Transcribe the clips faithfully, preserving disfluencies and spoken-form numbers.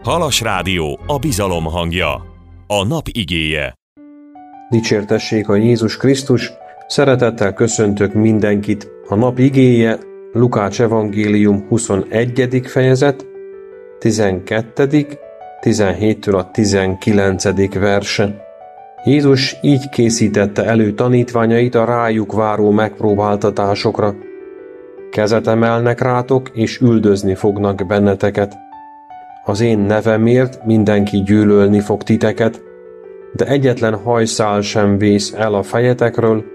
Halas Rádió, a bizalom hangja. A nap igéje. Dicsértessék a Jézus Krisztus, szeretettel köszöntök mindenkit. A nap igéje Lukács evangélium huszonegyedik fejezet, tizenkettedik tizenhéttől a tizenkilencedik verse. Jézus így készítette elő tanítványait a rájuk váró megpróbáltatásokra. Kezet emelnek rátok, és üldözni fognak benneteket. Az én nevemért mindenki gyűlölni fog titeket, de egyetlen hajszál sem vész el a fejetekről,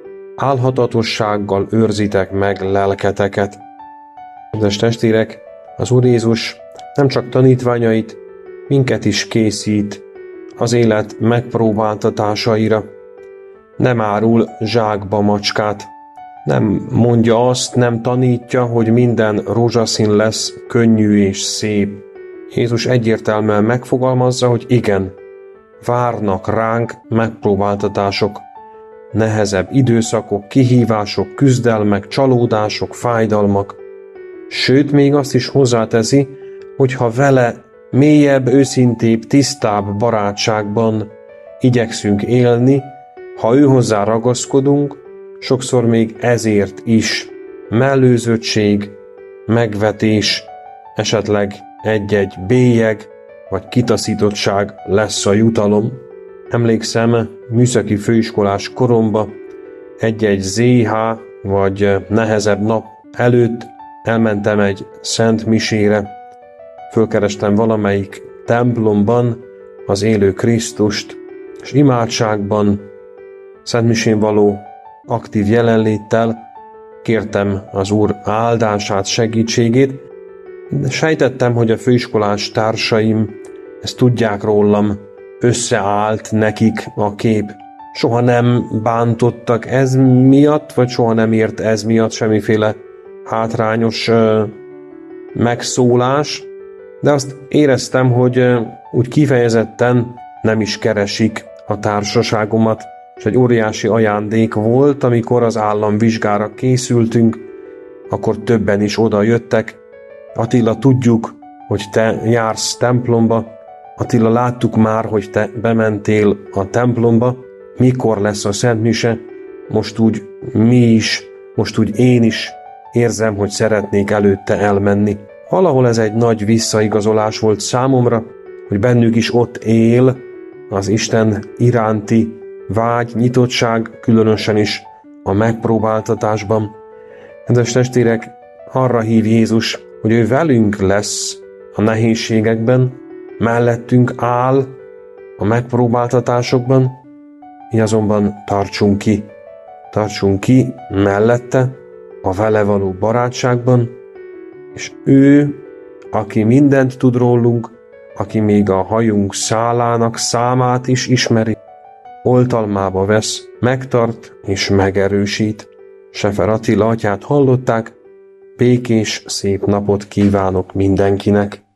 álhatatossággal őrzitek meg lelketeket. Kedves testvérek, az Úr Jézus nem csak tanítványait, minket is készít az élet megpróbáltatásaira. Nem árul zsákba macskát, nem mondja azt, nem tanítja, hogy minden rózsaszín lesz, könnyű és szép. Jézus egyértelműen megfogalmazza, hogy igen, várnak ránk megpróbáltatások, nehezebb időszakok, kihívások, küzdelmek, csalódások, fájdalmak. Sőt, még azt is hozzáteszi, hogy ha vele mélyebb, őszintébb, tisztább barátságban igyekszünk élni, ha ő hozzá ragaszkodunk, sokszor még ezért is mellőzöttség, megvetés, esetleg egy-egy bélyeg vagy kitaszítottság lesz a jutalom. Emlékszem, műszaki főiskolás koromba egy-egy zé há vagy nehezebb nap előtt elmentem egy szent misére. Fölkerestem valamelyik templomban az élő Krisztust, és imádságban, szentmisén való aktív jelenléttel kértem az Úr áldását, segítségét, de sejtettem, hogy a főiskolás társaim ezt tudják rólam, összeállt nekik a kép. Soha nem bántottak ez miatt, vagy soha nem ért ez miatt semmiféle hátrányos uh, megszólás, de azt éreztem, hogy uh, úgy kifejezetten nem is keresik a társaságomat, és egy óriási ajándék volt, amikor az államvizsgára készültünk, akkor többen is oda jöttek. Attila, tudjuk, hogy te jársz templomba. Attila, láttuk már, hogy te bementél a templomba. Mikor lesz a szentmise? Most úgy mi is, most úgy én is érzem, hogy szeretnék előtte elmenni. Valahol ez egy nagy visszaigazolás volt számomra, hogy bennük is ott él az Isten iránti vágy, nyitottság, különösen is a megpróbáltatásban. Kedves testvérek, arra hív Jézus, hogy ő velünk lesz a nehézségekben, mellettünk áll a megpróbáltatásokban, mi azonban tartsunk ki, tartsunk ki mellette, a vele való barátságban, és ő, aki mindent tud rólunk, aki még a hajunk szálának számát is ismeri, oltalmába vesz, megtart és megerősít. Sefer Attila atyát hallották, békés, szép napot kívánok mindenkinek!